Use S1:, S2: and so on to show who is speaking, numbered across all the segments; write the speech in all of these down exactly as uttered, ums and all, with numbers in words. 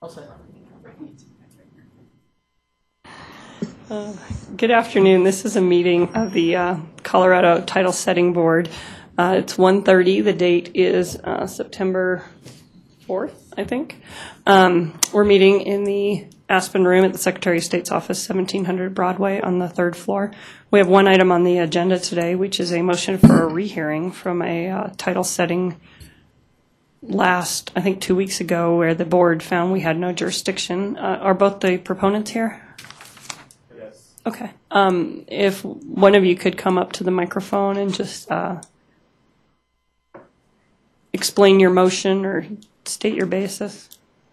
S1: Uh, good afternoon. This is a meeting of the uh, Colorado Title Setting Board. Uh, it's one thirty. The date is uh, September fourth, I think. Um, we're meeting in the Aspen Room at the Secretary of State's office, seventeen hundred Broadway on the third floor. We have one item on the agenda today, which is a motion for a rehearing from a uh, title setting last, I think, two weeks ago, where the board found we had no jurisdiction. Uh, are both the proponents here?
S2: Yes.
S1: Okay. Um, if one of you could come up to the microphone and just uh, explain your motion or state your basis.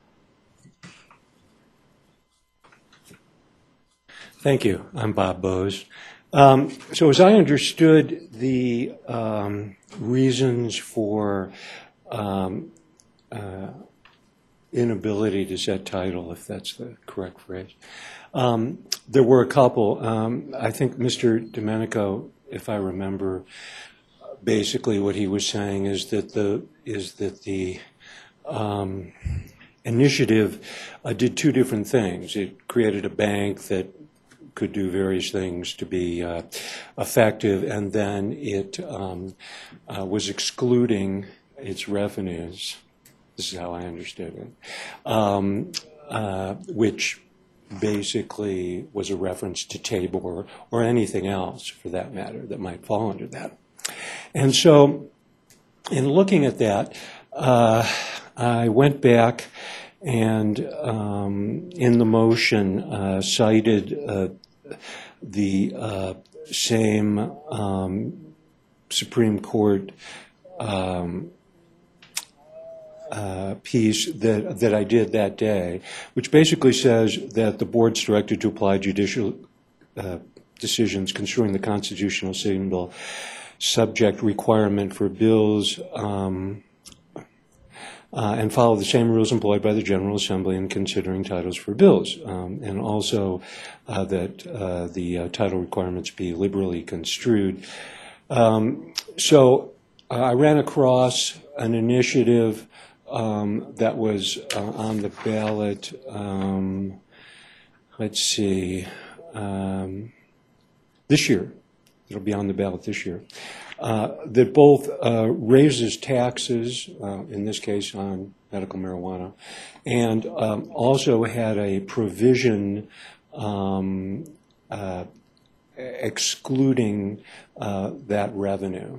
S2: Thank you. I'm Bob Bose. Um, so as I understood the um, reasons for um, uh, inability to set title, if that's the correct phrase, um, there were a couple. Um, I think Mister Domenico, if I remember, basically what he was saying is that the is that the um, initiative uh, did two different things. It created a bank that could do various things to be uh, effective, and then it um, uh, was excluding its revenues. This is how I understood it, um, uh, which basically was a reference to Tabor or, or anything else, for that matter, that might fall under that. And so, in looking at that, uh, I went back and um, in the motion uh, cited uh, the uh, same um, Supreme Court um, uh, piece that that I did that day, which basically says that the board's directed to apply judicial uh, decisions construing the constitutional signal subject requirement for bills um, Uh, and follow the same rules employed by the General Assembly in considering titles for bills, um, and also uh, that uh, the uh, title requirements be liberally construed. Um, so uh, I ran across an initiative um, that was uh, on the ballot, um, let's see, um, this year. It'll be on the ballot this year. Uh, that both uh, raises taxes, uh, in this case on medical marijuana, and um, also had a provision um, uh, excluding uh, that revenue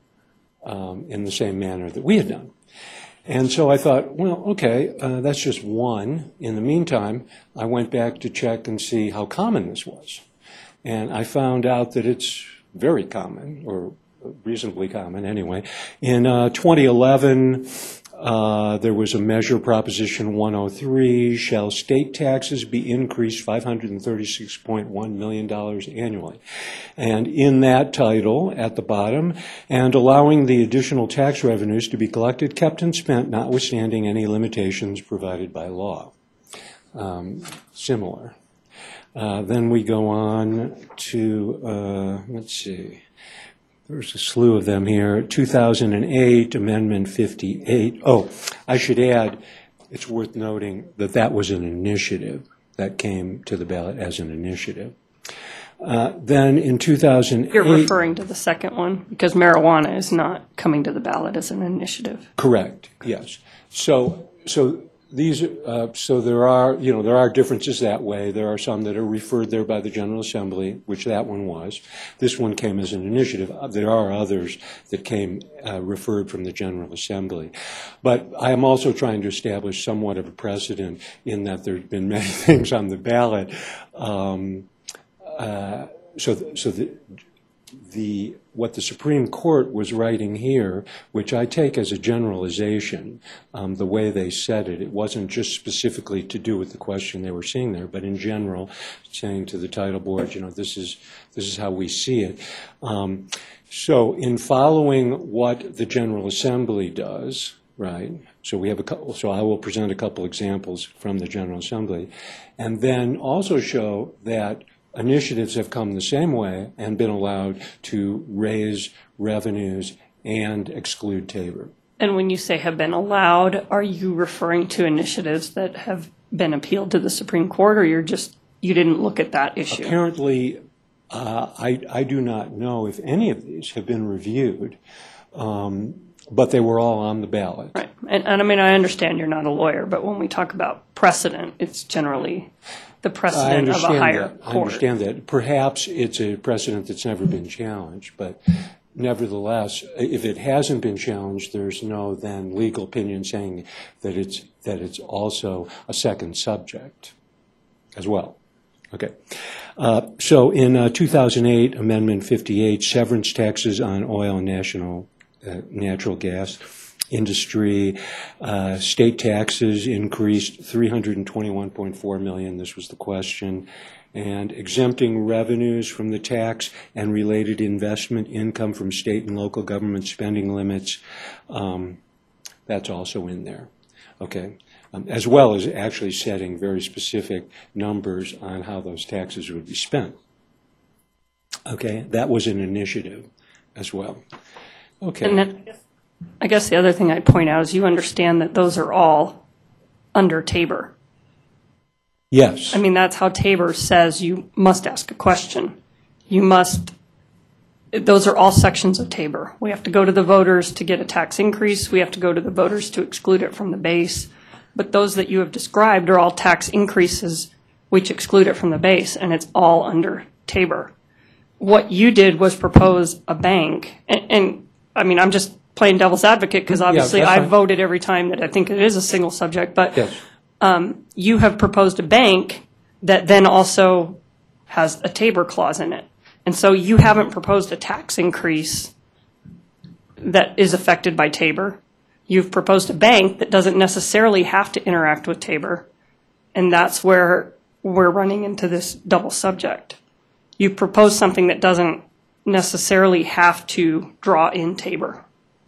S2: um, in the same manner that we had done. And so I thought, well, okay, uh, that's just one. In the meantime, I went back to check and see how common this was. And I found out that it's very common, or reasonably common anyway. In uh, twenty eleven, uh, there was a measure, Proposition one oh three, shall state taxes be increased five hundred thirty-six point one million dollars annually. And in that title, at the bottom, and allowing the additional tax revenues to be collected, kept, and spent, notwithstanding any limitations provided by law. Um, similar. Uh, then we go on to, uh, let's see, there's a slew of them here. two thousand eight, Amendment fifty-eight. Oh, I should add, it's worth noting that that was an initiative that came to the ballot as an initiative. Uh, then in two thousand eight...
S1: You're referring to the second one, because marijuana is not coming to the ballot as an initiative.
S2: Correct, yes. So, so these, uh, so there are, you know, there are differences that way. There are some that are referred there by the General Assembly, which that one was. This one came as an initiative. There are others that came uh, referred from the General Assembly. But I am also trying to establish somewhat of a precedent in that there have been many things on the ballot. Um, uh, so, th- so the, the what the Supreme Court was writing here, which I take as a generalization, um, the way they said it, it wasn't just specifically to do with the question they were seeing there, but in general, saying to the title board, you know, this is this is how we see it. Um, so in following what the General Assembly does, right? So we have a couple. So I will present a couple examples from the General Assembly, and then also show that initiatives have come the same way and been allowed to raise revenues and exclude Tabor.
S1: And when you say have been allowed, are you referring to initiatives that have been appealed to the Supreme Court, or you're just, you didn't look at that issue?
S2: Apparently, uh, I, I do not know if any of these have been reviewed, um, but they were all on the ballot.
S1: Right. And, and I mean, I understand you're not a lawyer, but when we talk about precedent, it's generally the
S2: I
S1: precedent of a
S2: understand
S1: higher
S2: that.
S1: court.
S2: I understand that. Perhaps it's a precedent that's never been challenged, but nevertheless, if it hasn't been challenged, there's no then legal opinion saying that it's that it's also a second subject as well. Okay. Uh, so in uh, two thousand eight, Amendment fifty-eight, severance taxes on oil and national uh, natural gas industry, uh, state taxes increased three hundred twenty-one point four million dollars. This was the question. And exempting revenues from the tax and related investment income from state and local government spending limits, um, that's also in there. Okay. Um, as well as actually setting very specific numbers on how those taxes would be spent. Okay. That was an initiative as well. Okay.
S1: And then I guess the other thing I'd point out is you understand that those are all under Tabor.
S2: Yes.
S1: I mean, that's how Tabor says you must ask a question. You must, those are all sections of Tabor. We have to go to the voters to get a tax increase. We have to go to the voters to exclude it from the base. But those that you have described are all tax increases which exclude it from the base, and it's all under Tabor. What you did was propose a bank, and, and I mean, I'm just playing devil's advocate because obviously
S2: Yeah,
S1: I
S2: fine.
S1: voted every time that I think it is a single subject, but
S2: Yes.
S1: um, you have proposed a bank that then also has a Tabor clause in it. And so you haven't proposed a tax increase that is affected by Tabor. You've proposed a bank that doesn't necessarily have to interact with Tabor, and that's where we're running into this double subject. You propose something that doesn't necessarily have to draw in Tabor.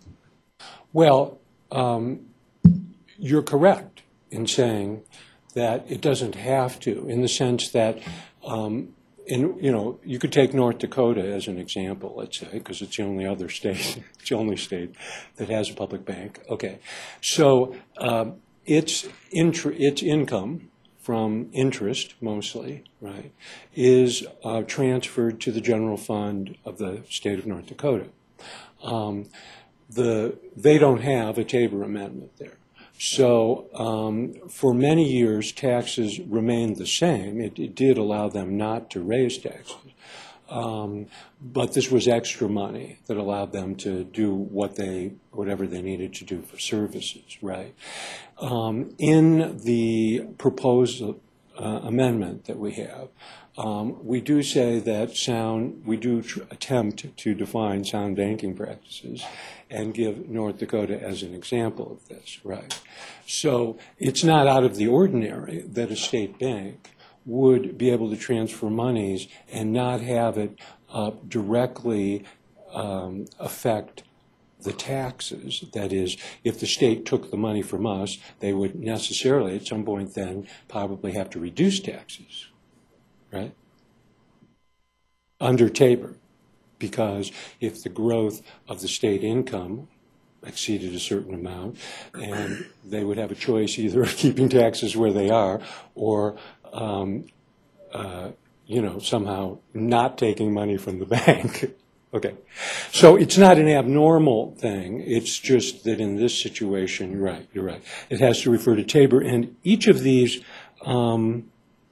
S2: Well, um, you're correct in saying that it doesn't have to, in the sense that, um, in, you know, you could take North Dakota as an example, let's say, because it's the only other state, it's the only state that has a public bank. Okay, so um, its intr- its income from interest, mostly, right, is uh, transferred to the general fund of the state of North Dakota. Um, the they don't have a Tabor amendment there. So um, for many years, taxes remained the same. It, it did allow them not to raise taxes. Um, but this was extra money that allowed them to do what they, whatever they needed to do for services, right? Um, in the proposed uh, amendment that we have, um, we do say that sound, we do tr- attempt to define sound banking practices and give North Dakota as an example of this, right? So it's not out of the ordinary that a state bank would be able to transfer monies and not have it uh, directly um, affect the taxes. That is, if the state took the money from us, they would necessarily at some point then probably have to reduce taxes, right? Under Tabor, because if the growth of the state income exceeded a certain amount, and they would have a choice either of keeping taxes where they are or um, uh, you know, somehow not taking money from the bank. Okay. So it's not an abnormal thing. It's just that in this situation, you're right, you're right. It has to refer to Tabor, and each of these um,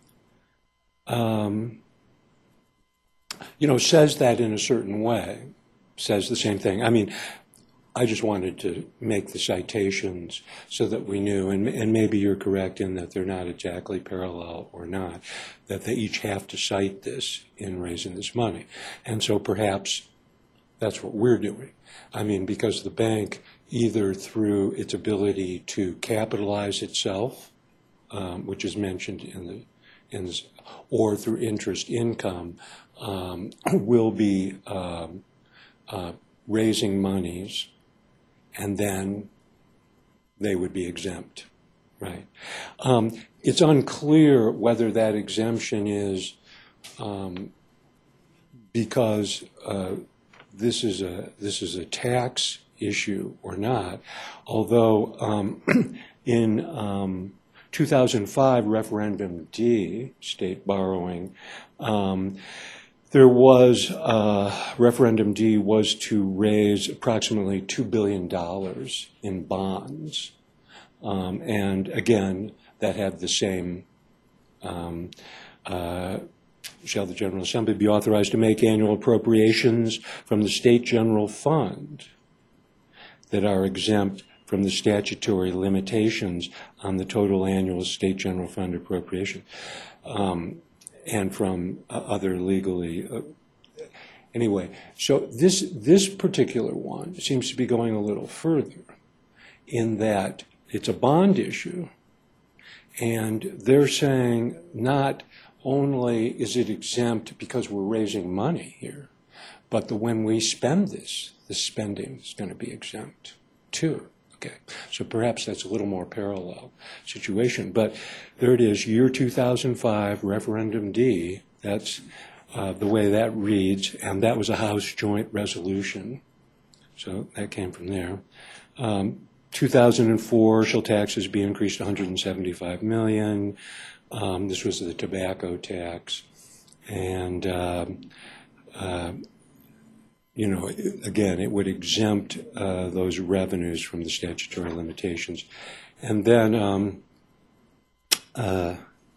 S2: um, you know, says that in a certain way, says the same thing. I mean, I just wanted to make the citations so that we knew, and, and maybe you're correct in that they're not exactly parallel or not, that they each have to cite this in raising this money. And so perhaps that's what we're doing. I mean, because the bank, either through its ability to capitalize itself, um, which is mentioned in the, in this, or through interest income, um, will be um, uh, raising monies, and then they would be exempt, right? Um, it's unclear whether that exemption is um, because uh, this is a this is a tax issue or not. Although um, in um, two thousand five referendum D, state borrowing, um, there was, uh, referendum D was to raise approximately two billion dollars in bonds. Um, and again, that had the same, um, uh, shall the General Assembly be authorized to make annual appropriations from the State General Fund that are exempt from the statutory limitations on the total annual State General Fund appropriation, um, and from uh, other legally. Uh, anyway, so this, this particular one seems to be going a little further in that it's a bond issue, and they're saying not only is it exempt because we're raising money here, but the, when we spend this, the spending is going to be exempt too. Okay, so perhaps that's a little more parallel situation. But there it is, year two thousand five, referendum D. That's uh, the way that reads, and that was a House joint resolution. So that came from there. Um, two thousand four, shall taxes be increased to one hundred seventy-five million dollars. Um, this was the tobacco tax. And, um, uh, you know, again, it would exempt uh, those revenues from the statutory limitations. And then um, uh,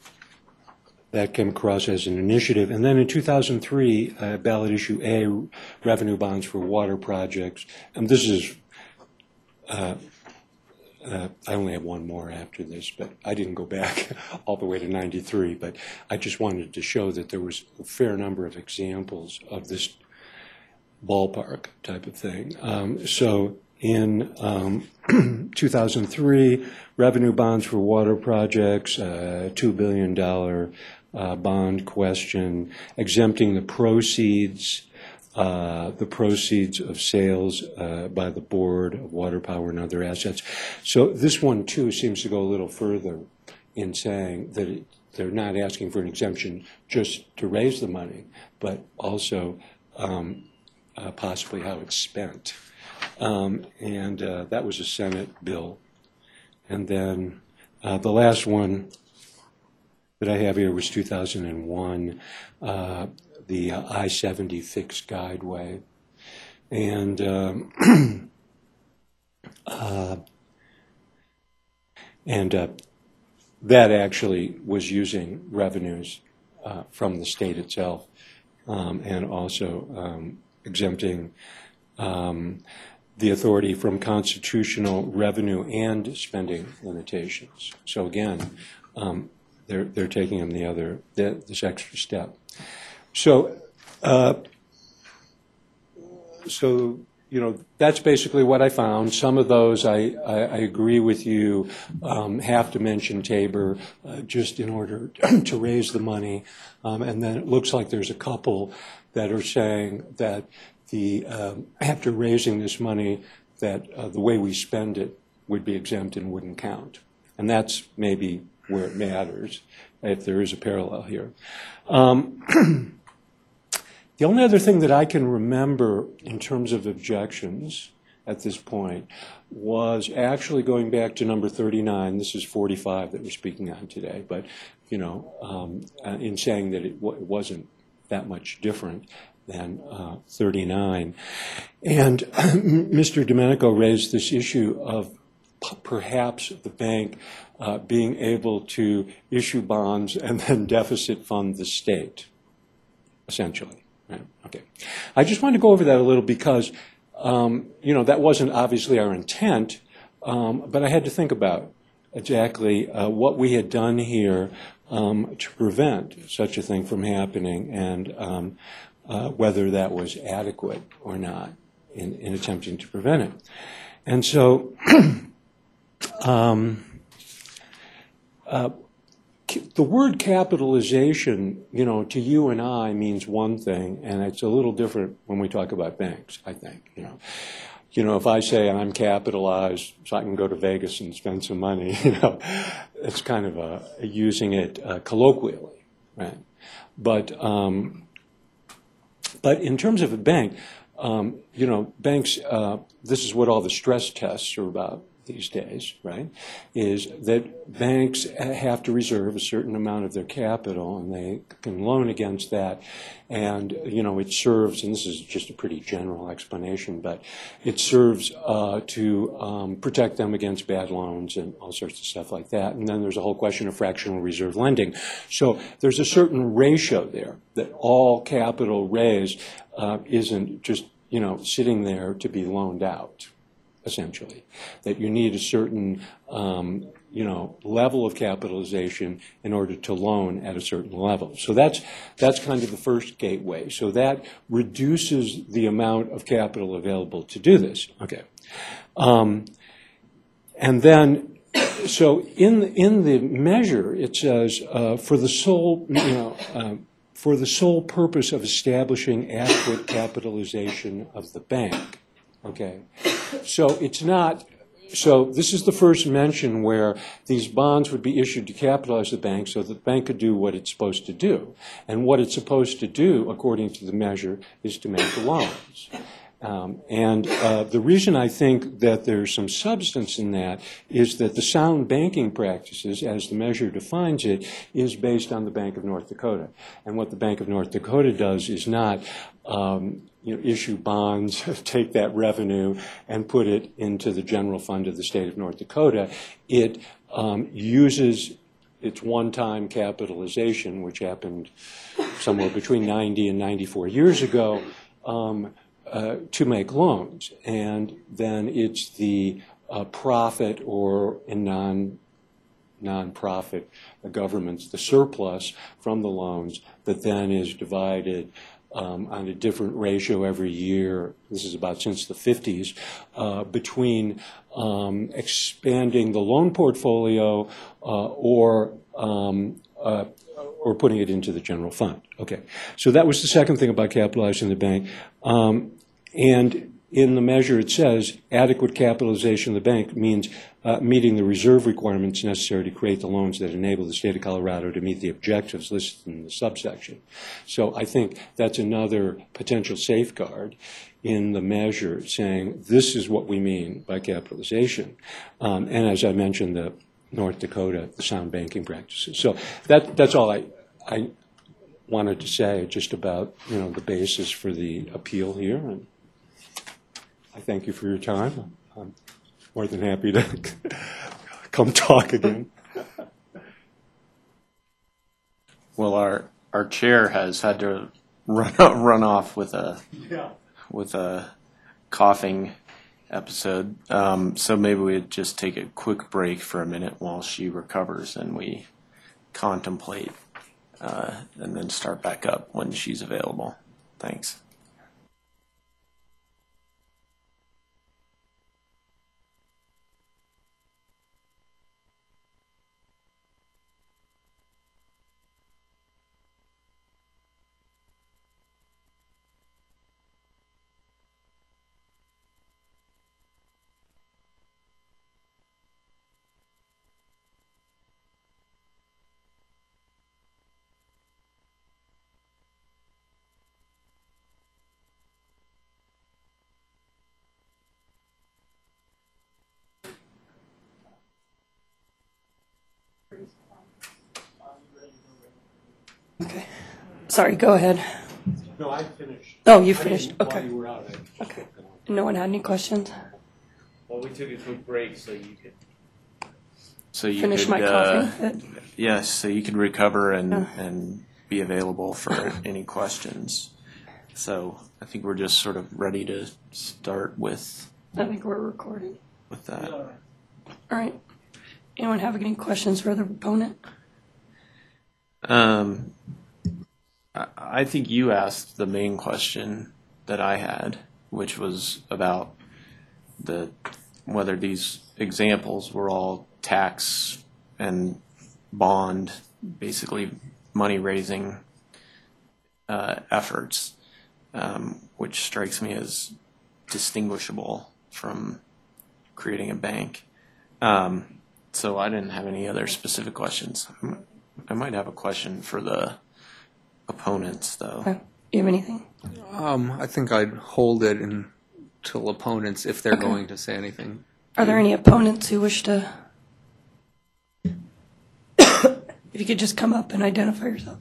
S2: that came across as an initiative. And then in two thousand three, uh, ballot issue A, revenue bonds for water projects. And this is, uh, uh, I only have one more after this, but I didn't go back all the way to ninety-three. But I just wanted to show that there was a fair number of examples of this ballpark type of thing. Um, so in um, two thousand three, revenue bonds for water projects, uh, two billion dollars uh, bond question, exempting the proceeds, uh, the proceeds of sales uh, by the Board of Water Power and Other Assets. So this one, too, seems to go a little further in saying that it, they're not asking for an exemption just to raise the money, but also um, Uh, possibly how it's spent. Um, and uh, that was a Senate bill. And then uh, the last one that I have here was two thousand one, uh, the uh, I seventy fixed guideway. And um, uh, and uh, that actually was using revenues uh, from the state itself, um, and also um, exempting um, the authority from constitutional revenue and spending limitations. So again, um, they're they're taking them the other the, this extra step. So uh, so you know that's basically what I found. Some of those I I, I agree with you um, have to mention Tabor uh, just in order to raise the money, um, and then it looks like there's a couple that are saying that the um, after raising this money, that uh, the way we spend it would be exempt and wouldn't count. And that's maybe where it matters, if there is a parallel here. Um, the only other thing that I can remember in terms of objections at this point was actually going back to number thirty-nine. This is forty-five that we're speaking on today, but, you know, um, in saying that it, w- it wasn't that much different than uh, thirty-nine. And Mister Domenico raised this issue of p- perhaps the bank uh, being able to issue bonds and then deficit fund the state, essentially. Right? Okay. I just wanted to go over that a little because, um, you know, that wasn't obviously our intent, um, but I had to think about exactly uh, what we had done here um, to prevent such a thing from happening, and um, uh, whether that was adequate or not in, in attempting to prevent it. And so um, uh, the word capitalization, you know, to you and I means one thing, and it's a little different when we talk about banks, I think, you know. You know, if I say I'm capitalized so I can go to Vegas and spend some money, you know, it's kind of a, a using it uh, colloquially, right? But um, but in terms of a bank, um, you know, banks, uh, this is what all the stress tests are about. these days, right, is that banks have to reserve a certain amount of their capital, and they can loan against that. And, you know, it serves, and this is just a pretty general explanation, but it serves uh, to um, protect them against bad loans and all sorts of stuff like that. And then there's a whole question of fractional reserve lending. So there's a certain ratio there that all capital raised uh, isn't just, you know, sitting there to be loaned out, essentially. That you need a certain, um, you know, level of capitalization in order to loan at a certain level. So that's that's kind of the first gateway. So that reduces the amount of capital available to do this. Okay, um, and then so in the, in the measure it says uh, for the sole, you know. Uh, for the sole purpose of establishing adequate capitalization of the bank. Okay, so it's not, so this is the first mention where these bonds would be issued to capitalize the bank so that the bank could do what it's supposed to do. And what it's supposed to do, according to the measure, is to make loans. Um, and uh, the reason I think that there's some substance in that is that the sound banking practices, as the measure defines it, is based on the Bank of North Dakota. And what the Bank of North Dakota does is not um, you know, issue bonds, take that revenue, and put it into the general fund of the state of North Dakota. It um, uses its one-time capitalization, which happened somewhere between ninety and ninety-four years ago, um, Uh, to make loans, and then it's the uh, profit, or in non non-profit governments, the surplus from the loans that then is divided um, on a different ratio every year. This is about since the fifties, uh, between um, expanding the loan portfolio uh, or um, uh, or putting it into the general fund. Okay, so that was the second thing about capitalizing the bank. Um, and in the measure it says adequate capitalization of the bank means uh, meeting the reserve requirements necessary to create the loans that enable the state of Colorado to meet the objectives listed in the subsection. So I think that's another potential safeguard in the measure, saying this is what we mean by capitalization. Um, and as I mentioned, the North Dakota, the sound banking practices. So that that's all I I wanted to say, just about, you know, the basis for the appeal here. And I thank you for your time. I'm more than happy to come talk again.
S3: Well, our our chair has had to run run off with a
S2: Yeah.
S3: with a coughing episode. Um, so maybe we'd just take a quick break for a minute while she recovers, and we contemplate, uh, and then start back up when she's available. Thanks.
S1: Okay. Sorry, go ahead.
S2: No, I finished.
S1: Oh, you finished?
S2: While
S1: Okay.
S2: you were out, I-
S1: Okay. No one had any questions?
S4: Well, we took a quick break so you could.
S3: So you
S1: Finish
S3: could,
S1: my
S3: uh,
S1: coughing fit?
S3: yes, so you can recover and
S1: Yeah.
S3: and be available for any questions. So I think we're just sort of ready to start with
S1: I think we're recording.
S3: with that.
S1: All right. Anyone have any questions for the proponent?
S3: Um, I, I think you asked the main question that I had, which was about the whether these examples were all tax and bond, basically money raising uh, efforts, um, which strikes me as distinguishable from creating a bank. Um, so I didn't have any other specific questions. I might have a question for the opponents, though.
S1: Okay. You have anything?
S5: Um, I think I'd hold it until opponents, if they're
S1: Okay.
S5: going to say anything.
S1: Are there any opponents who wish to? If you could just come up and identify yourself.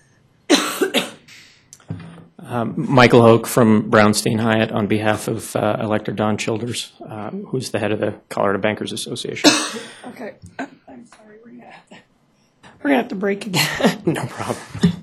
S5: Um, Michael Hoke from Brownstein Hyatt on behalf of uh, Elector Don Childers, uh, who's the head of the Colorado Bankers Association.
S1: Okay. I'm sorry. We're gonna have to, we're gonna have to break again.
S5: No problem.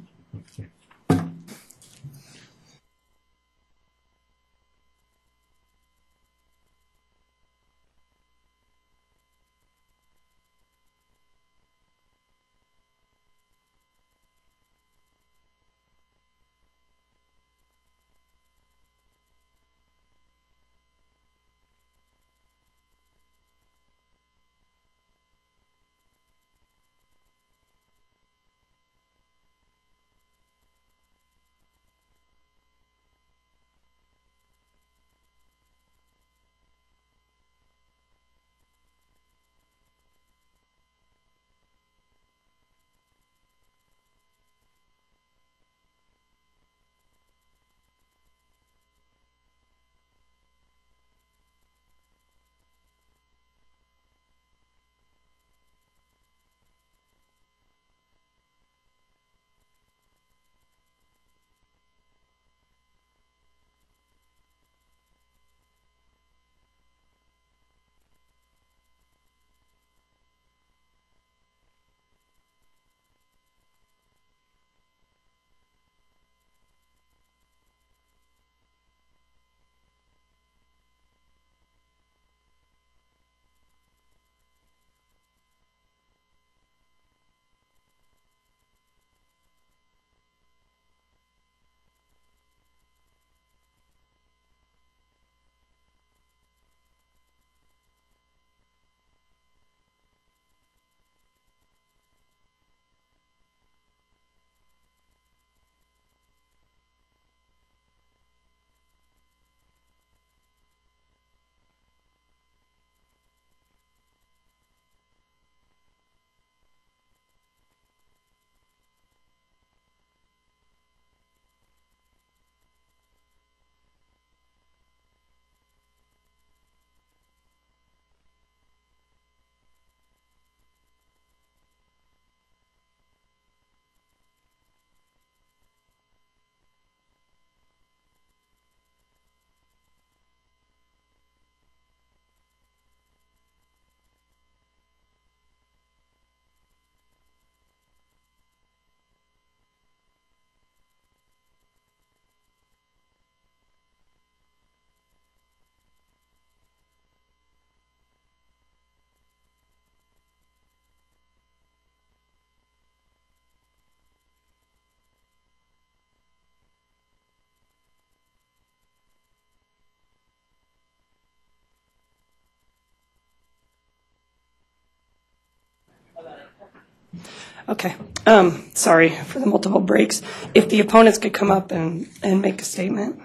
S1: Okay. Um, sorry for the multiple breaks. If the opponents could come up and, and make a statement.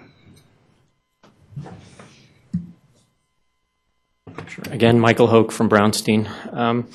S5: Sure. Again, Michael Hoke from Brownstein. Um,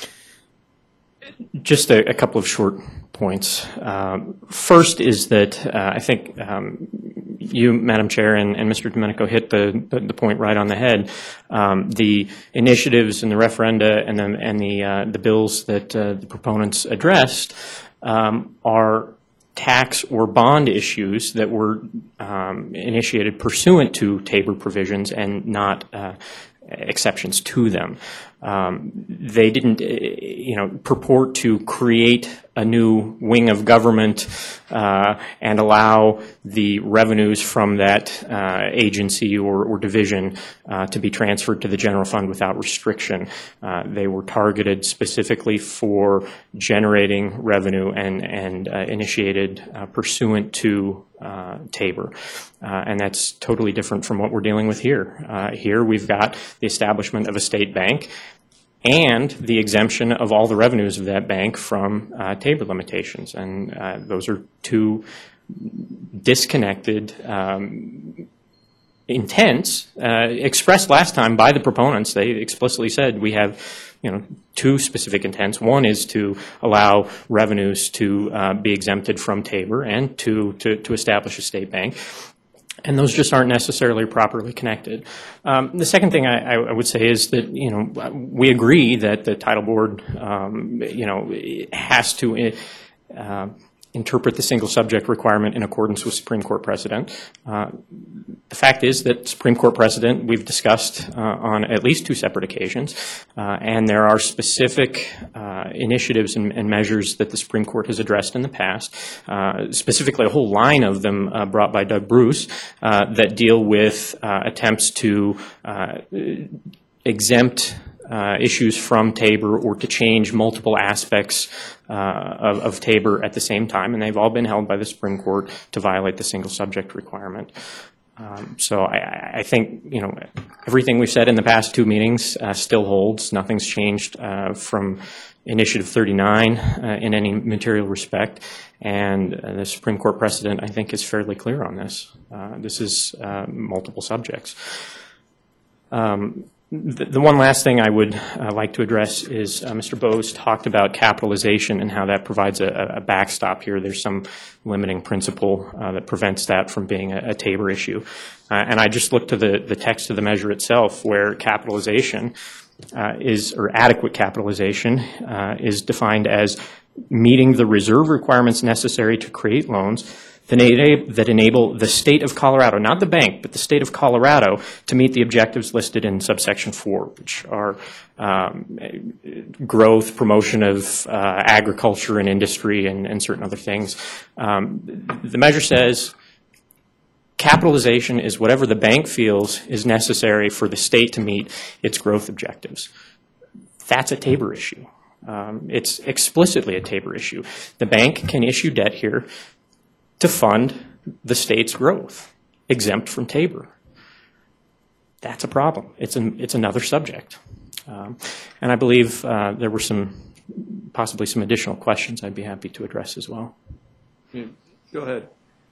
S5: just a, a couple of short points. Um, first is that uh, I think um, you, Madam Chair, and, and Mister Domenico hit the, the, the point right on the head. Um, the initiatives and the referenda and the, and the, uh, the bills that uh, the proponents addressed um, are tax or bond issues that were um, initiated pursuant to Tabor provisions and not uh, exceptions to them. Um, they didn't, you know, purport to create a new wing of government uh, and allow the revenues from that uh, agency or, or division uh, to be transferred to the general fund without restriction. Uh, they were targeted specifically for generating revenue and, and uh, initiated uh, pursuant to uh, Tabor. Uh, and that's totally different from what we're dealing with here. Uh, here we've got the establishment of a state bank and the exemption of all the revenues of that bank from uh, Tabor limitations. And uh, those are two disconnected um, intents uh, expressed last time by the proponents. They explicitly said we have, you know, two specific intents. One is to allow revenues to uh, be exempted from Tabor and to, to, to establish a state bank. And those just aren't necessarily properly connected. Um, the second thing I, I would say is that, you know, we agree that the title board, um, you know, has to uh, interpret the single subject requirement in accordance with Supreme Court precedent. Uh, the fact is that Supreme Court precedent we've discussed uh, on at least two separate occasions, uh, and there are specific uh, initiatives and, and measures that the Supreme Court has addressed in the past, uh, specifically a whole line of them uh, brought by Doug Bruce uh, that deal with uh, attempts to uh, exempt Uh, issues from Tabor or to change multiple aspects uh, of, of Tabor at the same time, and they've all been held by the Supreme Court to violate the single subject requirement. Um, so I, I think, you know, everything we've said in the past two meetings uh, still holds. Nothing's changed uh, from Initiative thirty-nine uh, in any material respect, and uh, the Supreme Court precedent, I think, is fairly clear on this. Uh, this is uh, multiple subjects. Um, The, the one last thing I would uh, like to address is uh, Mister Bose talked about capitalization and how that provides a, a backstop here. There's some limiting principle uh, that prevents that from being a, a Tabor issue. Uh, and I just looked to the, the text of the measure itself, where capitalization uh, is, or adequate capitalization uh, is defined as meeting the reserve requirements necessary to create loans that enable the state of Colorado, not the bank, but the state of Colorado, to meet the objectives listed in subsection four, which are um, growth, promotion of uh, agriculture and industry, and, and certain other things. Um, the measure says capitalization is whatever the bank feels is necessary for the state to meet its growth objectives. That's a Tabor issue. Um, it's explicitly a Tabor issue. The bank can issue debt here to fund the state's growth, exempt from Tabor. That's a problem. It's, an, it's another subject. Um, and I believe uh, there were some, possibly some additional questions I'd be happy to address as well.
S3: Yeah. Go ahead.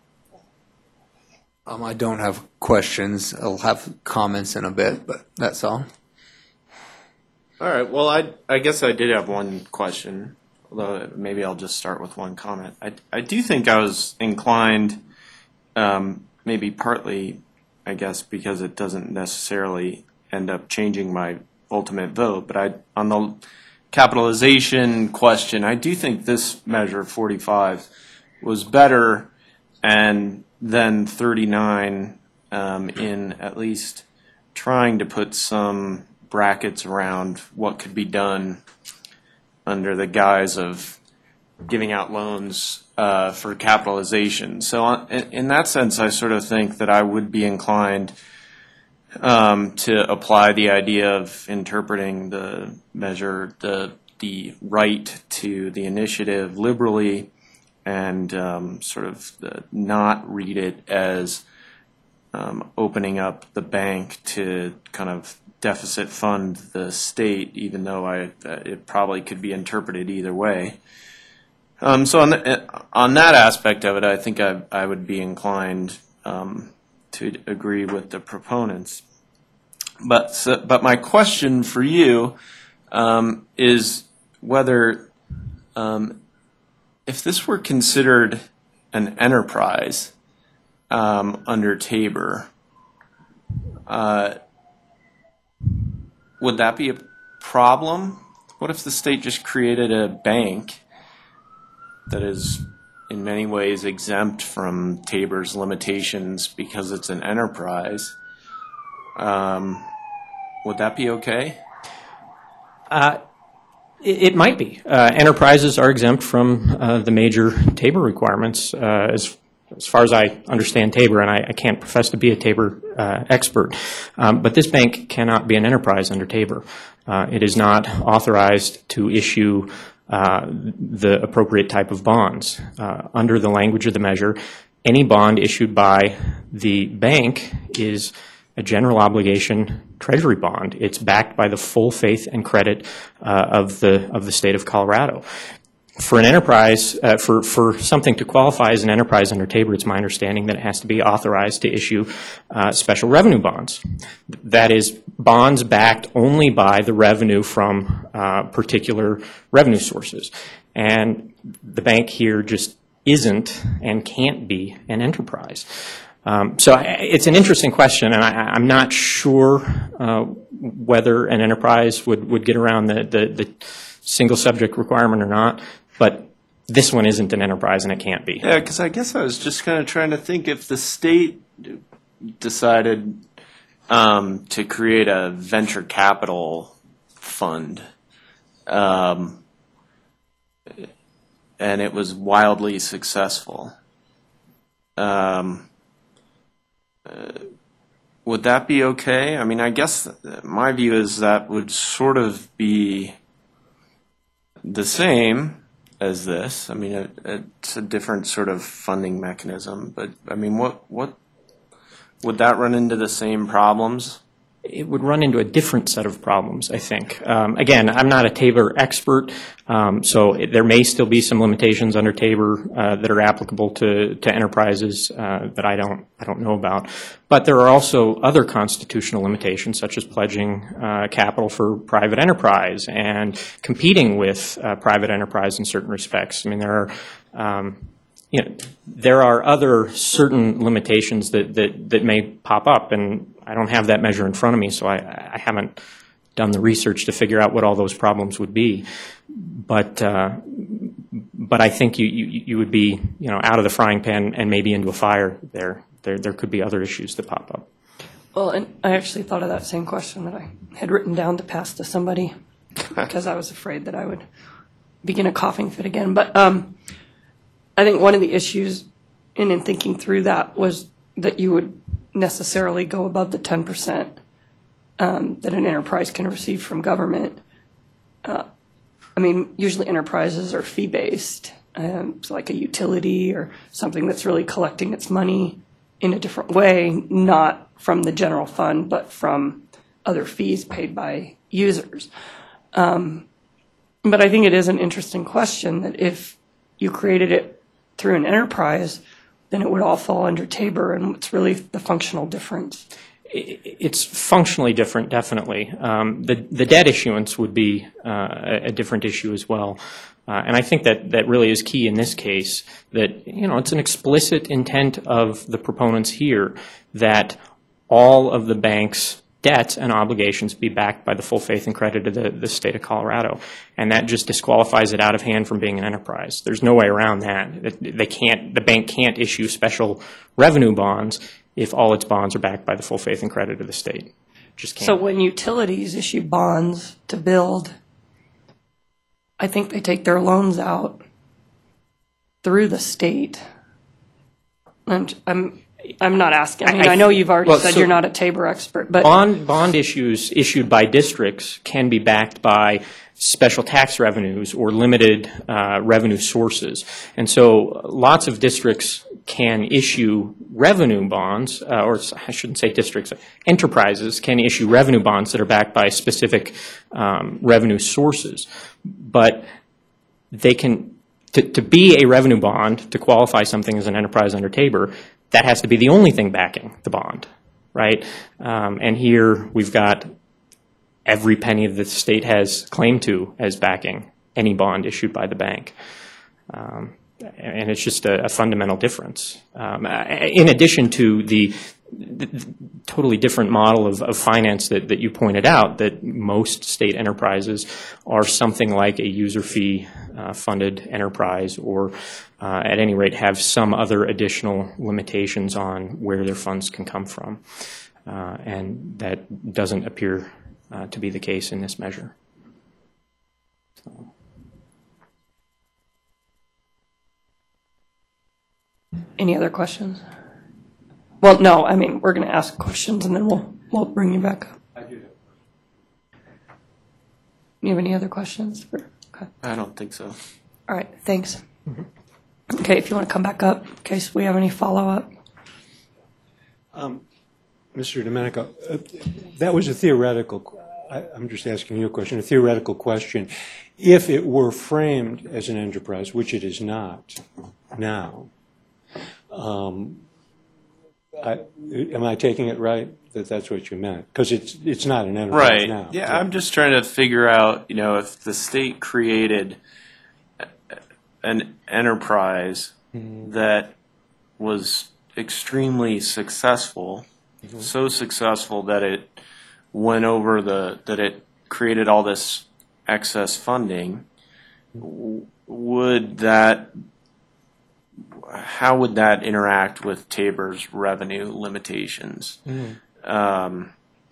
S6: Um, I don't have questions. I'll have comments in a bit, but that's all.
S3: All right. Well, I I guess I did have one question, although maybe I'll just start with one comment. I, I do think I was inclined, um, maybe partly, I guess, because it doesn't necessarily end up changing my ultimate vote, but I on the capitalization question, I do think this measure, forty-five, was better and than thirty-nine um, in at least trying to put some brackets around what could be done under the guise of giving out loans uh, for capitalization. So on, in, in that sense, I sort of think that I would be inclined um, to apply the idea of interpreting the measure, the the right to the initiative liberally, and um, sort of the, not read it as um, opening up the bank to kind of deficit fund the state, even though I uh, it probably could be interpreted either way. Um, so on the, on that aspect of it, I think I I would be inclined um, to agree with the proponents. But so, but my question for you um, is whether um, if this were considered an enterprise um, under Tabor, uh, would that be a problem? What if the state just created a bank that is in many ways exempt from Tabor's limitations because it's an enterprise? Um, would that be okay?
S5: Uh, it, it might be. Uh, enterprises are exempt from uh, the major Tabor requirements uh, as As far as I understand Tabor, and I, I can't profess to be a Tabor uh, expert, um, but this bank cannot be an enterprise under Tabor. Uh, it is not authorized to issue uh, the appropriate type of bonds. Uh, under the language of the measure, any bond issued by the bank is a general obligation treasury bond. It's backed by the full faith and credit uh, of the of the state of Colorado. For an enterprise, uh, for, for something to qualify as an enterprise under Tabor, it's my understanding that it has to be authorized to issue uh, special revenue bonds. That is, bonds backed only by the revenue from uh, particular revenue sources. And the bank here just isn't and can't be an enterprise. Um, so I, it's an interesting question, and I, I'm not sure uh, whether an enterprise would, would get around the, the, the single subject requirement or not, but this one isn't an enterprise and it can't be.
S3: Yeah, because I guess I was just kind of trying to think if the state decided um, to create a venture capital fund, um, and it was wildly successful. Um, uh, would that be okay? I mean, I guess my view is that would sort of be the same as this. I mean, it, it's a different sort of funding mechanism, but I mean, what what would that run into the same problems?
S5: It would run into a different set of problems, I think. Um, again, I'm not a Tabor expert, um, so it, there may still be some limitations under Tabor uh, that are applicable to, to enterprises uh, that I don't I don't know about. But there are also other constitutional limitations, such as pledging uh, capital for private enterprise and competing with uh, private enterprise in certain respects. I mean, there are um, you know, there are other certain limitations that, that, that may pop up, and I don't have that measure in front of me, so I, I haven't done the research to figure out what all those problems would be. But uh, but I think you, you you would be, you know, out of the frying pan and maybe into a fire there. There there could be other issues that pop up.
S1: Well, and I actually thought of that same question that I had written down to pass to somebody because I was afraid that I would begin a coughing fit again. But um, I think one of the issues in, in thinking through that was that you would necessarily go above the ten percent um, that an enterprise can receive from government. Uh, I mean, usually enterprises are fee-based, um, so like a utility or something that's really collecting its money in a different way, not from the general fund, but from other fees paid by users. Um, but I think it is an interesting question that if you created it through an enterprise, then it would all fall under Tabor, and it's really the functional difference.
S5: It's functionally different, definitely. Um, the, the debt issuance would be uh, a, a different issue as well. Uh, and I think that that really is key in this case, that, you know, it's an explicit intent of the proponents here that all of the bank's debts and obligations be backed by the full faith and credit of the, the state of Colorado. And that just disqualifies it out of hand from being an enterprise. There's no way around that. They can't, the bank can't issue special revenue bonds if all its bonds are backed by the full faith and credit of the state. Just can't.
S1: So when utilities issue bonds to build, I think they take their loans out through the state. And I'm I'm not asking. I mean, I, I know you've already
S5: well,
S1: said
S5: so
S1: you're not a Tabor expert, but
S5: bond bond issues issued by districts can be backed by special tax revenues or limited uh, revenue sources, and so lots of districts can issue revenue bonds, uh, or I shouldn't say districts, enterprises can issue revenue bonds that are backed by specific um, revenue sources, but they can to, to be a revenue bond to qualify something as an enterprise under Tabor. That has to be the only thing backing the bond, right? Um, and here we've got every penny that the state has claim to as backing any bond issued by the bank. Um, and it's just a, a fundamental difference. Um, in addition to the, the totally different model of, of finance that, that you pointed out, that most state enterprises are something like a user fee uh, funded enterprise, or uh, at any rate have some other additional limitations on where their funds can come from. Uh, and that doesn't appear uh, to be the case in this measure. So.
S1: any other questions? Well, no, I mean, we're going to ask questions and then we'll we'll bring you back up.
S2: I do.
S1: You have any other questions? For, okay.
S3: I don't think so.
S1: All right, thanks. Mm-hmm. Okay, if you want to come back up in case we have any follow-up.
S2: Um, Mister Domenico, uh, that was a theoretical, I, I'm just asking you a question, a theoretical question. If it were framed as an enterprise, which it is not now, um, I, am I taking it right that that's what you meant? Because it's it's not an enterprise
S3: Right.
S2: now.
S3: Yeah, I'm just trying to figure out, you know, if the state created an enterprise
S2: Mm-hmm.
S3: that was extremely successful, so successful that it went over the, that it created all this excess funding, w- would that, how would that interact with Tabor's revenue limitations? Um,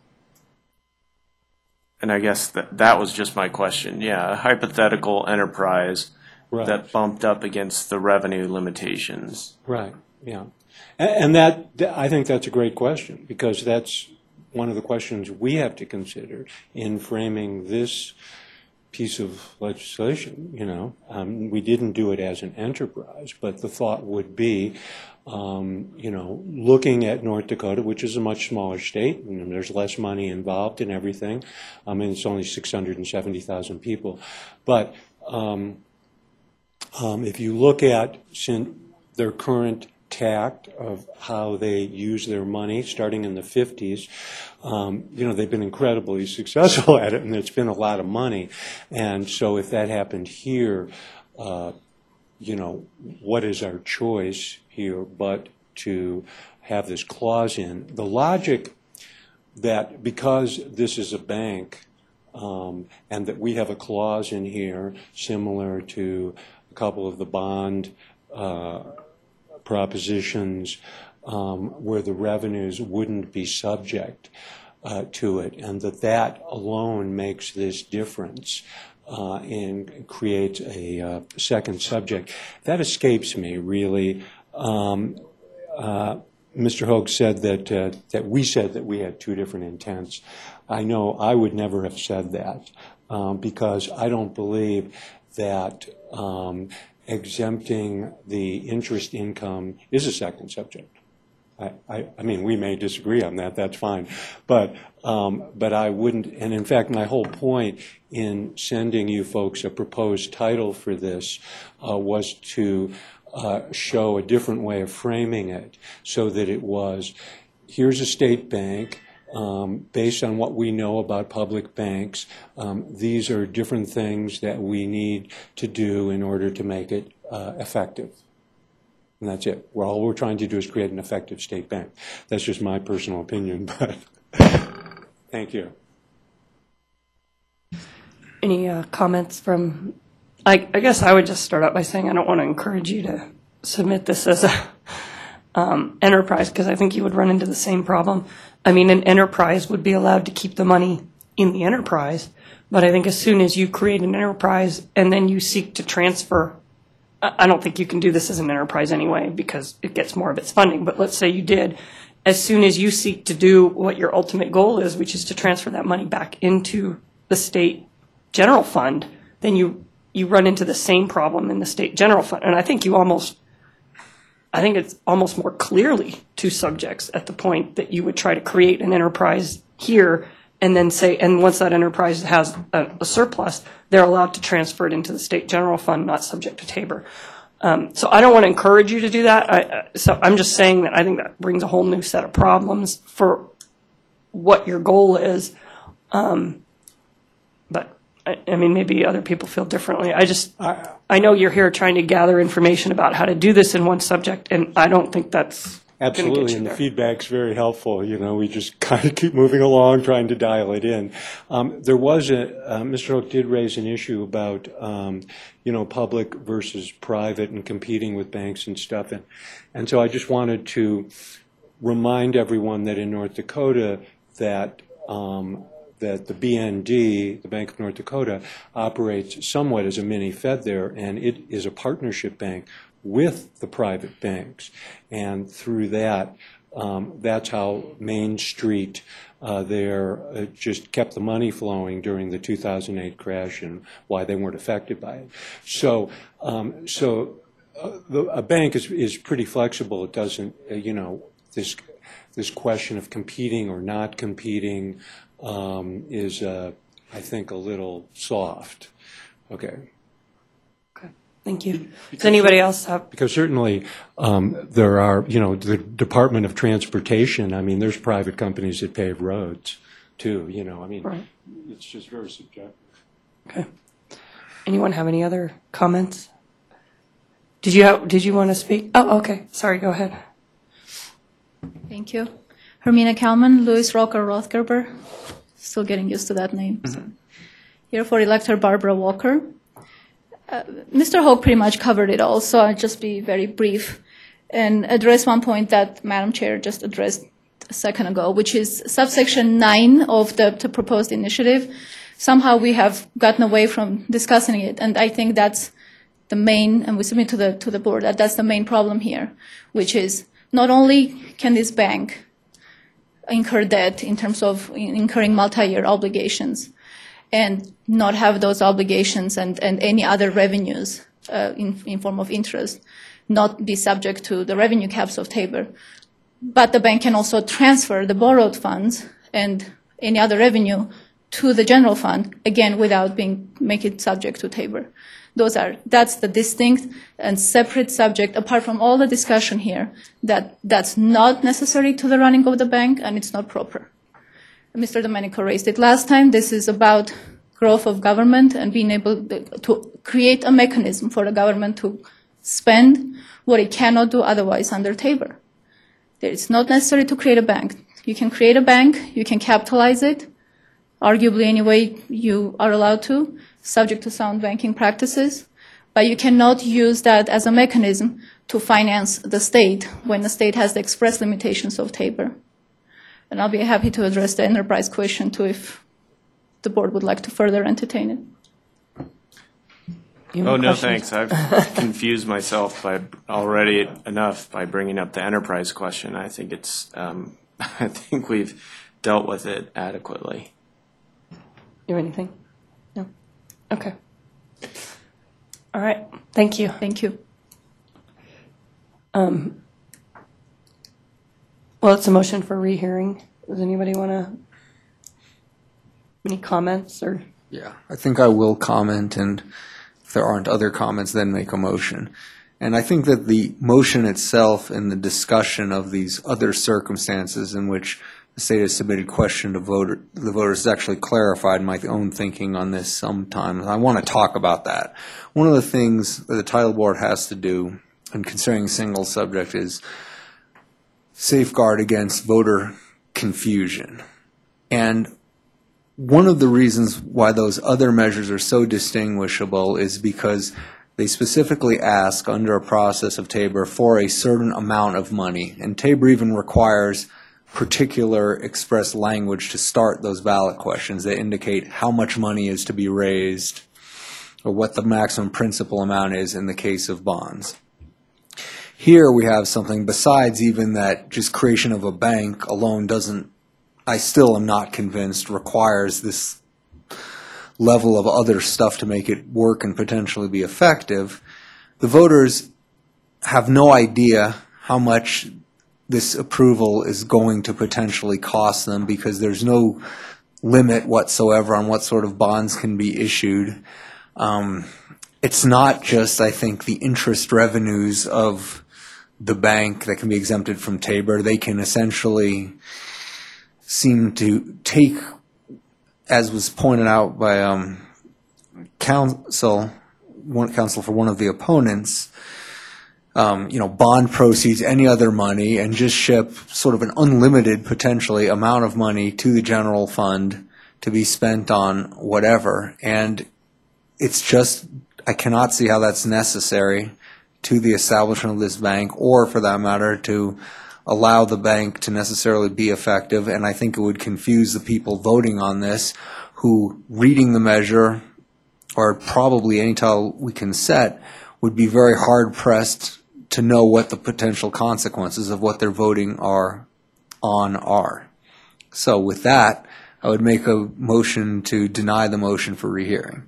S3: and I guess that, that was just my question. Yeah, a hypothetical enterprise
S2: Right.
S3: that bumped up against the revenue limitations.
S2: Right, yeah. A- And that, th- I think that's a great question, because that's one of the questions we have to consider in framing this piece of legislation, you know. Um, we didn't do it as an enterprise, but the thought would be, um, you know, looking at North Dakota, which is a much smaller state, and there's less money involved in everything. I mean, it's only six hundred seventy thousand people. But um, um, if you look at sin- their current tact of how they use their money, starting in the fifties, um, you know, they've been incredibly successful at it, and it's been a lot of money. And so if that happened here, uh, you know, what is our choice here but to have this clause in? The logic that because this is a bank, um, and that we have a clause in here similar to a couple of the bond uh, propositions um, where the revenues wouldn't be subject uh, to it, and that that alone makes this difference uh, and creates a uh, second subject. That escapes me, really. Um, uh, Mister Hogue said that uh, that we said that we had two different intents. I know I would never have said that um, because I don't believe that um, exempting the interest income is a second subject. I, I, I mean, we may disagree on that, that's fine. But, um, but I wouldn't, and in fact, my whole point in sending you folks a proposed title for this uh, was to uh, show a different way of framing it so that it was, here's a state bank. Um, based on what we know about public banks, um, these are different things that we need to do in order to make it uh, effective. And that's it. Well, all we're trying to do is create an effective state bank. That's just my personal opinion, but thank you.
S1: Any uh, comments from, I, I guess I would just start out by saying I don't want to encourage you to submit this as a um, enterprise, because I think you would run into the same problem. I mean, an enterprise would be allowed to keep the money in the enterprise, but I think as soon as you create an enterprise and then you seek to transfer, I I don't think you can do this as an enterprise anyway because it gets more of its funding, but let's say you did. As soon as you seek to do what your ultimate goal is, which is to transfer that money back into the state general fund, then you, you run into the same problem in the state general fund. And I think you almost I think it's almost more clearly two subjects at the point that you would try to create an enterprise here and then say, and once that enterprise has a, a surplus, they're allowed to transfer it into the state general fund, not subject to Tabor. Um, so I don't want to encourage you to do that. I, uh, so I'm just saying that I think that brings a whole new set of problems for what your goal is. Um, but I, I mean, maybe other people feel differently. I just, I, I know you're here trying to gather information about how to do this in one subject, and I don't think that's going to get
S2: Absolutely,
S1: you
S2: and the
S1: there.
S2: feedback's very helpful. You know, we just kind of keep moving along, trying to dial it in. Um, there was a, uh, Mister Hogue did raise an issue about, um, you know, public versus private and competing with banks and stuff. And, and so I just wanted to remind everyone that in North Dakota that um, that the B N D, the Bank of North Dakota, operates somewhat as a mini Fed there, and it is a partnership bank with the private banks. And through that, um, that's how Main Street uh, there uh, just kept the money flowing during the two thousand eight crash and why they weren't affected by it. So, um, so uh, the, a bank is, is pretty flexible. It doesn't, uh, you know, this, this question of competing or not competing um, is, uh, I think, a little soft. Okay.
S1: Thank you. Does anybody else have?
S2: Because certainly um, there are, you know, the Department of Transportation, I mean, there's private companies that pave roads too, you know, I mean,
S1: Right.
S2: it's just very subjective.
S1: Okay. Anyone have any other comments? Did you have, did you want to speak? Oh, okay. Sorry, go ahead.
S7: Thank you. Hermina Kalman, Louis Rocker Rothgerber. Still getting used to that name. So. Here for Elector Barbara Walker. Uh, Mister Hogue pretty much covered it all, so I'll just be very brief and address one point that Madam Chair just addressed a second ago, which is subsection nine of the, the proposed initiative. Somehow we have gotten away from discussing it, and I think that's the main, and we submit to the to the board that that's the main problem here, which is not only can this bank incur debt in terms of incurring multi-year obligations and not have those obligations and, and any other revenues uh, in, in form of interest not be subject to the revenue caps of Tabor, but the bank can also transfer the borrowed funds and any other revenue to the general fund, again, without being make it subject to Tabor. Those are, that's the distinct and separate subject, apart from all the discussion here, that that's not necessary to the running of the bank and it's not proper. Mister Domenico raised it last time. This is about growth of government and being able to create a mechanism for the government to spend what it cannot do otherwise under Tabor. It's not necessary to create a bank. You can create a bank, you can capitalize it, arguably any way you are allowed to, subject to sound banking practices, but you cannot use that as a mechanism to finance the state when the state has the express limitations of Tabor. And I'll be happy to address the enterprise question too if the board would like to further entertain it.
S1: You have
S3: Oh, no,
S1: questions?
S3: thanks. I've confused myself by already enough by bringing up the enterprise question. I think it's, um, I think we've dealt with it adequately.
S1: You have anything? No? Okay. All right. Thank you.
S7: Thank you.
S1: Um, well, it's a motion for rehearing. Does anybody want to, any comments or?
S6: Yeah, I think I will comment, and if there aren't other comments, then make a motion. And I think that the motion itself and the discussion of these other circumstances in which the state has submitted question to voter, the voters has actually clarified my own thinking on this sometimes. I want to talk about that. One of the things that the title board has to do in considering a single subject is safeguard against voter confusion. And one of the reasons why those other measures are so distinguishable is because they specifically ask under a process of Tabor for a certain amount of money. And Tabor even requires particular express language to start those ballot questions that indicate how much money is to be raised or what the maximum principal amount is in the case of bonds. Here we have something besides even that just creation of a bank alone doesn't, I still am not convinced, requires this level of other stuff to make it work and potentially be effective. The voters have no idea how much this approval is going to potentially cost them because there's no limit whatsoever on what sort of bonds can be issued. Um, it's not just, I think, the interest revenues of the bank that can be exempted from Tabor. They can essentially seem to take, as was pointed out by um, counsel, one counsel for one of the opponents, um, you know, bond proceeds, any other money, and just ship sort of an unlimited, potentially, amount of money to the general fund to be spent on whatever. And it's just, I cannot see how that's necessary to the establishment of this bank, or for that matter, to allow the bank to necessarily be effective. And I think it would confuse the people voting on this who, reading the measure, or probably any title we can set, would be very hard-pressed to know what the potential consequences of what they're voting are on are. So with that, I would make a motion to deny the motion for rehearing.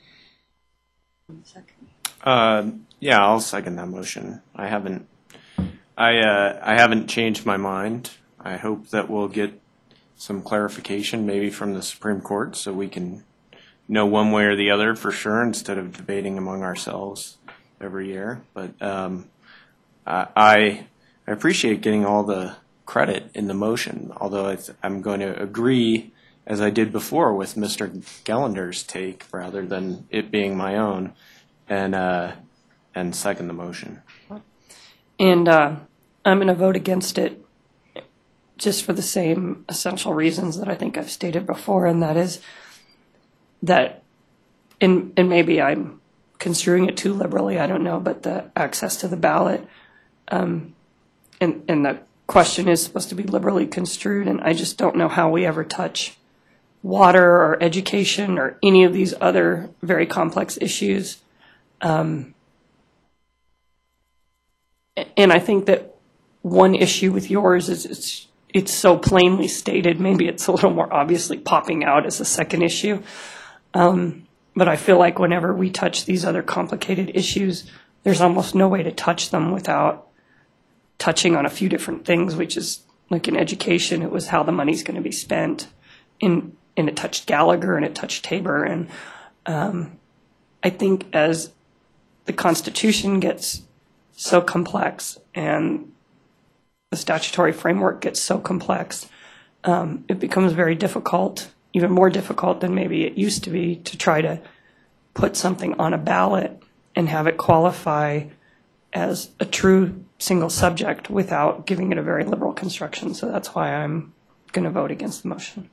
S3: Uh, yeah, I'll second that motion. I haven't, I, uh, I haven't changed my mind. I hope that we'll get some clarification, maybe from the Supreme Court, so we can know one way or the other for sure, instead of debating among ourselves every year. But um, I, I appreciate getting all the credit in the motion, although it's, I'm going to agree, as I did before, with Mister Gellender's take rather than it being my own, and uh, and second the motion.
S1: And uh, I'm going to vote against it just for the same essential reasons that I think I've stated before, and that is that, and, and maybe I'm construing it too liberally, I don't know, but the access to the ballot, um, and, and the question is supposed to be liberally construed, and I just don't know how we ever touch water or education or any of these other very complex issues. Um, and I think that one issue with yours is it's, it's so plainly stated, maybe it's a little more obviously popping out as a second issue. Um, but I feel like whenever we touch these other complicated issues, there's almost no way to touch them without touching on a few different things, which is like in education, it was how the money's going to be spent. In, and it touched Gallagher and it touched Tabor. And um, I think as the Constitution gets so complex and the statutory framework gets so complex, um, it becomes very difficult, even more difficult than maybe it used to be, to try to put something on a ballot and have it qualify as a true single subject without giving it a very liberal construction. So that's why I'm going to vote against the motion.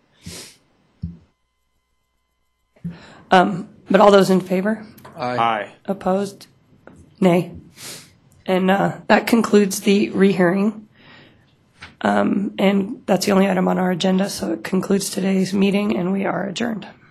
S1: Um, but all those in favor?
S3: Aye.
S1: Opposed? Nay. And uh, that concludes the rehearing. Um, and that's the only item on our agenda, so it concludes today's meeting, and we are adjourned.